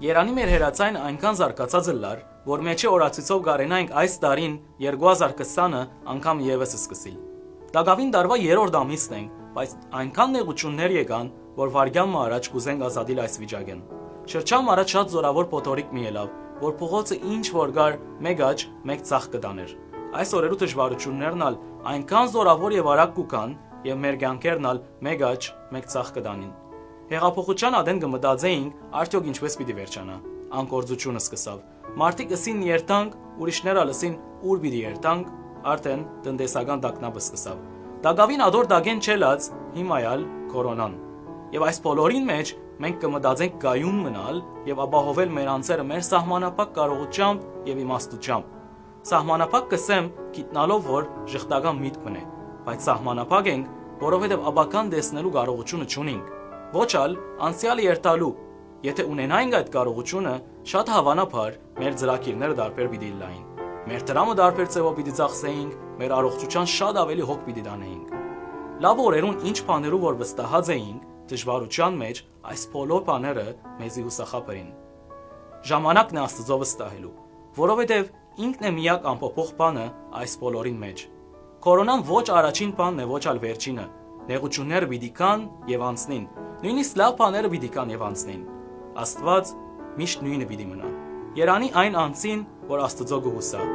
Երանի մեր հերացային այնքան զարգացած լար, որ մեջի օրացույցով գարենայինք այս տարին 2020-ը անգամ եւս սկսիլ։ Դագավին դարվա 3-րդ ամիսն ենք, բայց այնքան նեղություններ եկան, որ վարգյալը առաջ կուզենք ազատիլ այս վիճակեն։ Շրջան առաջ շատ զորավոր փոթորիկ մի ելավ, որ փողոցը ինչ որ գար մեկ աճ, մեկ ցախ կդաներ։ Այս օրերու դժվարություններն ալ այնքան զորավոր եւ արագ կուքան, եւ մեր կյանքերն ալ մեկ աճ, մեկ ցախ կդանին։ Հեղափոխության ադեն կմտածեինք, արդյոք ինչպես պիտի վերջանա։ Անկորձությունը սկսավ։ Մարդիկ ըսին երթանք, ուրիշները լսին ուր պիտի երթանք, արդեն տնտեսական տագնապը սկսավ։ Դագավին ադոր դագեն չելած հիմայալ կորոնան։ Եվ այս բոլորին մեջ մենք կմտածենք գայուն մնալ եւ ապահովել մեր անձերը մեր սահմանափակ կարողությամբ եւ իմաստությամբ։ Սահմանափակ կսեմ, գիտնալով որ ժխտական միտք մնե, բայց սահմանափակ ենք, որովհետեւ աբական տեսնելու կարողությունը չունենք։ Ոչ ալ անցյալը երթալու։ Եթե ունենայինք այդ կարողությունը, շատ հավանաբար մեր ծրագիրները դարբեր պիտի լային։ Մեր դրամը դարբեր ձևով պիտի ծախսեինք, մեր առողջության շատ ավելի հոգ պիտի տանեինք։ Լավ օրերուն ինչ բաներով որ վստահած էինք, դժվարության մեջ այս բոլոր բաները մեզի հուսախաբերին։ Ժամանակն է Աստծո վստահելու, որովհետև ինքն է միակ անփոփոխ բանը այս բոլորին մեջ։ Կորոնան ոչ առաջին բանն է, ոչ ալ վերջինը։ Նեղությունները պիտի կան եւ անցնին, նույնիսկ լավ բաները պիտի կան եւ անցնին։ Աստված միշտ նույնը պիտի մնա։ Երանի այն անձին, որ Աստծո գուհուսա։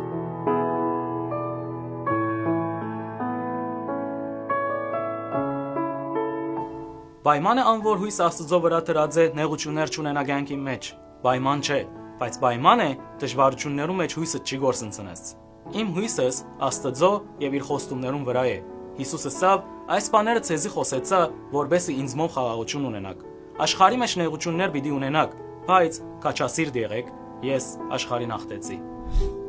Պայման է անոր հույս Աստծո վրա դրած է նեղություններ չունենա կյանքի մեջ։ Պայման չէ, բայց պայման է դժվարություններում մեջ հույսը չի գործընծնես։ Իմ հույսս Աստծո եւ իր խոստումներուն վրա է։ Հիսուսը ասավ, այս բաները ցեզի խոսեցա, որբեսի ինձմով խաղաղություն ունենաք։ Աշխարհի մեջ նեղություններ պիտի ունենաք, բայց քաչասիրտ եղեք, ես աշխարհին հաղթեցի։